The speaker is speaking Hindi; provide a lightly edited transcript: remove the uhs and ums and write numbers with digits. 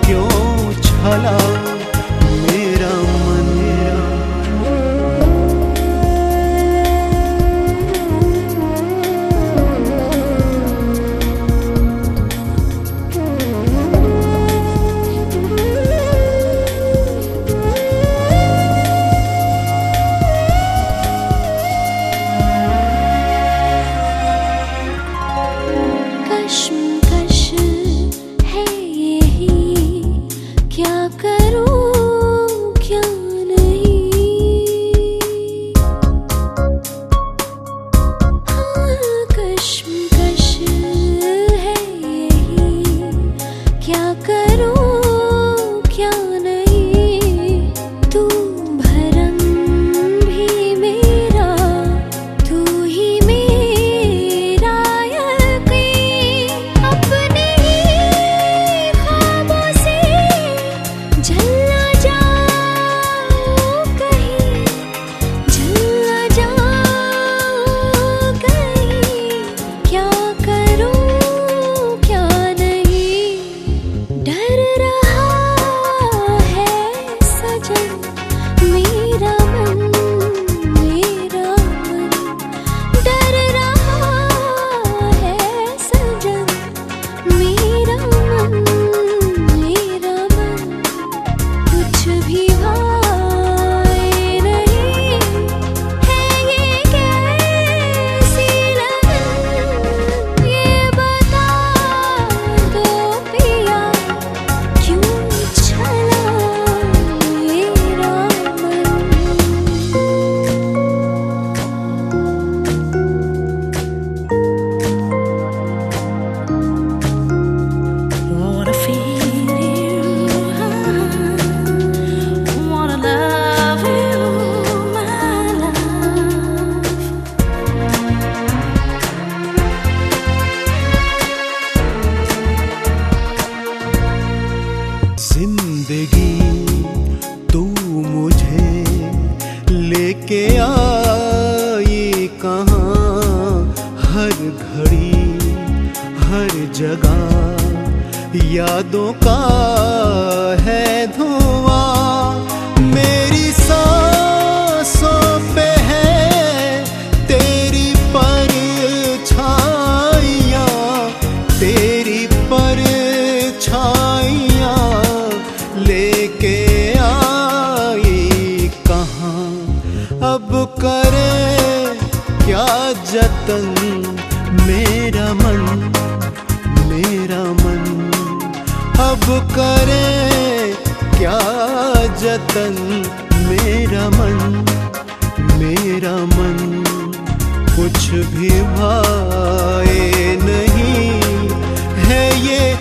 क्यों छला मेरा मन। जिंदगी तू मुझे लेके आई कहाँ, हर घड़ी हर जगह यादों का है धुआं। मेरी सांसों पे है तेरी परछाइयाँ, तेरी परछाइयाँ लेके आई कहाँ। अब करे क्या जतन मेरा मन, मेरा मन। अब करे क्या जतन मेरा मन, मेरा मन। कुछ भी भाए नहीं है ये